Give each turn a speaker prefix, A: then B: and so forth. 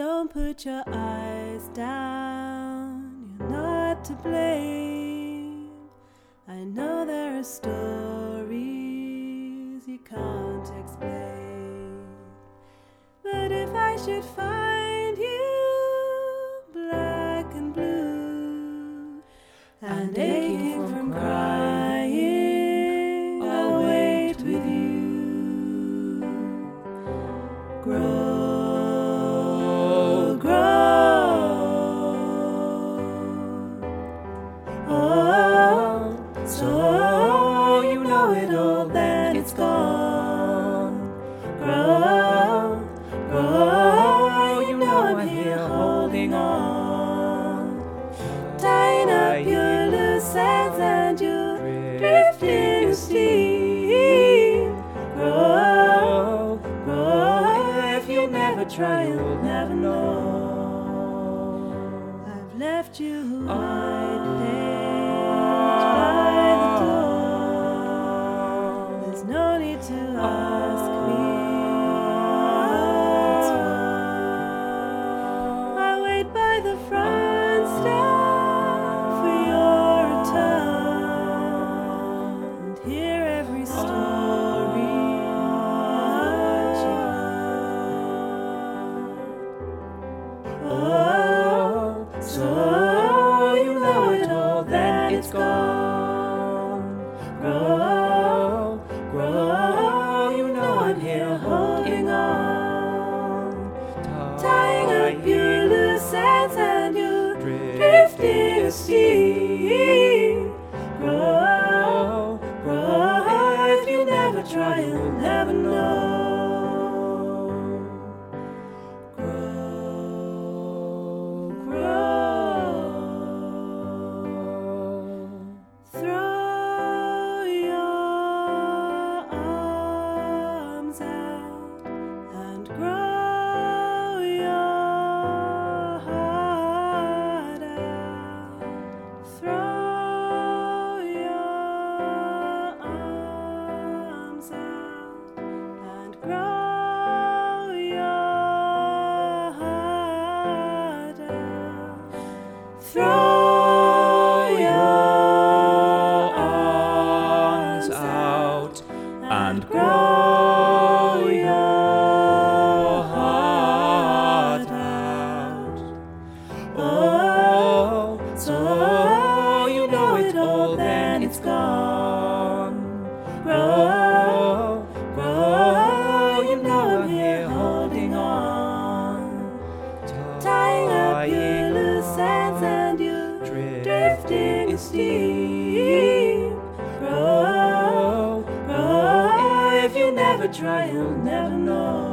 A: Don't put your eyes down, you're not to blame. I know there are stories you can't explain, but if I should find you black and blue and aching from crying, I'll wait with you. Grow, grow. Oh, so you know it all, then it's gone. Grow, grow. You know I'm here holding on, tying up your loose ends and you drifting asleep. Grow, grow. If you never try, you'll never know. I've left you white page by the door. There's no need to ask me what's wrong. I wait by the front step for your return and hear every story you heard. Oh, so you know it all, then it's gone. Grow, grow. You know I'm here holding on, tying up your loose ends and you drifting asleep. Grow, grow. If you never try, you'll never know. Grow, grow. Throw your arms out and grow your heart out. Throw your arms out and grow your heart out. Throw your arms out and grow your heart out. Oh, so you know it all, then it's gone. Grow, grow. You know I'm here holding on, tying up your loose ends and you drifting asleep. Grow, grow. If you never try, you'll never know.